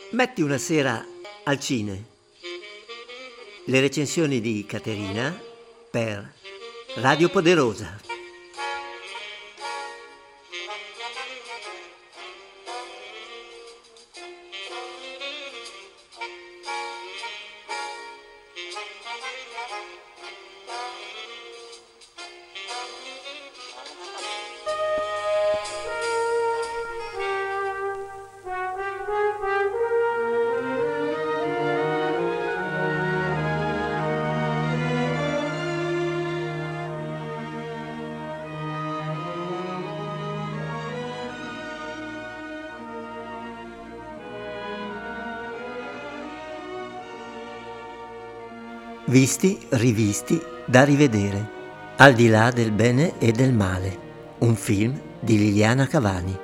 Metti una sera al cine. Le recensioni di Caterina per Radio Poderosa. Visti, rivisti, da rivedere. Al di là del bene e del male. Un film di Liliana Cavani.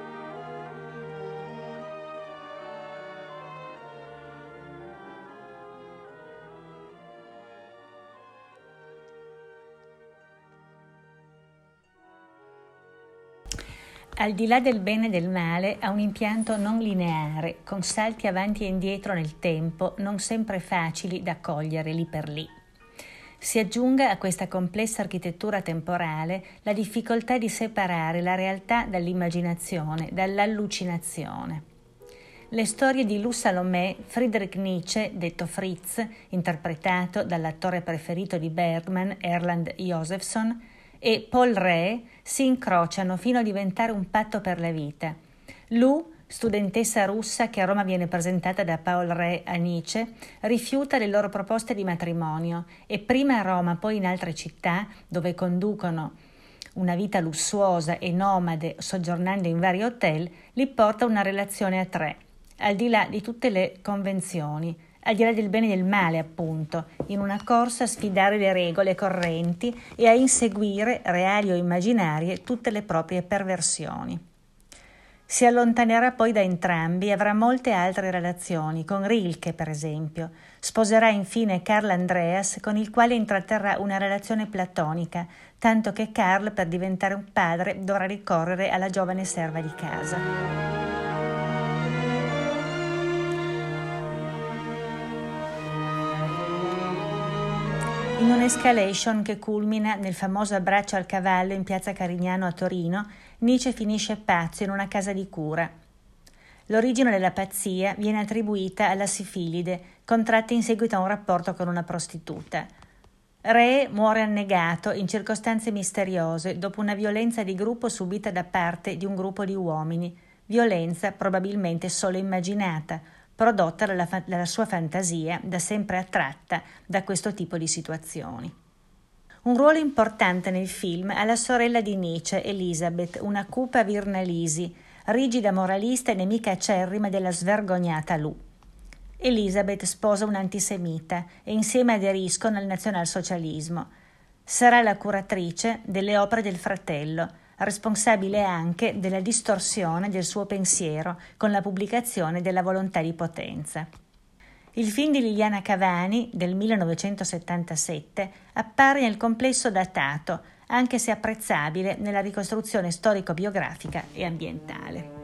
Al di là del bene e del male ha un impianto non lineare, con salti avanti e indietro nel tempo, non sempre facili da cogliere lì per lì. Si aggiunga a questa complessa architettura temporale la difficoltà di separare la realtà dall'immaginazione, dall'allucinazione. Le storie di Lou Salomé, Friedrich Nietzsche, detto Fritz, interpretato dall'attore preferito di Bergman, Erland Josephson, e Paul Rée si incrociano fino a diventare un patto per la vita. Lou, studentessa russa che a Roma viene presentata da Paul Rée a Nietzsche, rifiuta le loro proposte di matrimonio e prima a Roma, poi in altre città dove conducono una vita lussuosa e nomade soggiornando in vari hotel, li porta una relazione a tre, al di là di tutte le convenzioni, al di là del bene e del male, appunto, in una corsa a sfidare le regole correnti e a inseguire, reali o immaginarie, tutte le proprie perversioni. Si allontanerà poi da entrambi e avrà molte altre relazioni, con Rilke per esempio. Sposerà infine Karl Andreas, con il quale intratterrà una relazione platonica, tanto che Karl, per diventare un padre, dovrà ricorrere alla giovane serva di casa. In un'escalation che culmina nel famoso abbraccio al cavallo in piazza Carignano a Torino, Nietzsche finisce pazzo in una casa di cura. L'origine della pazzia viene attribuita alla sifilide, contratta in seguito a un rapporto con una prostituta. Rée muore annegato in circostanze misteriose dopo una violenza di gruppo subita da parte di un gruppo di uomini, violenza probabilmente solo immaginata, prodotta dalla sua fantasia, da sempre attratta da questo tipo di situazioni. Un ruolo importante nel film ha la sorella di Nietzsche, Elisabeth, una cupa Virnalisi, rigida moralista e nemica acerrima della svergognata Lou. Elisabeth sposa un antisemita e insieme aderiscono al nazionalsocialismo. Sarà la curatrice delle opere del fratello, responsabile anche della distorsione del suo pensiero con la pubblicazione della Volontà di potenza. Il film di Liliana Cavani, del 1977, appare nel complesso datato, anche se apprezzabile nella ricostruzione storico-biografica e ambientale.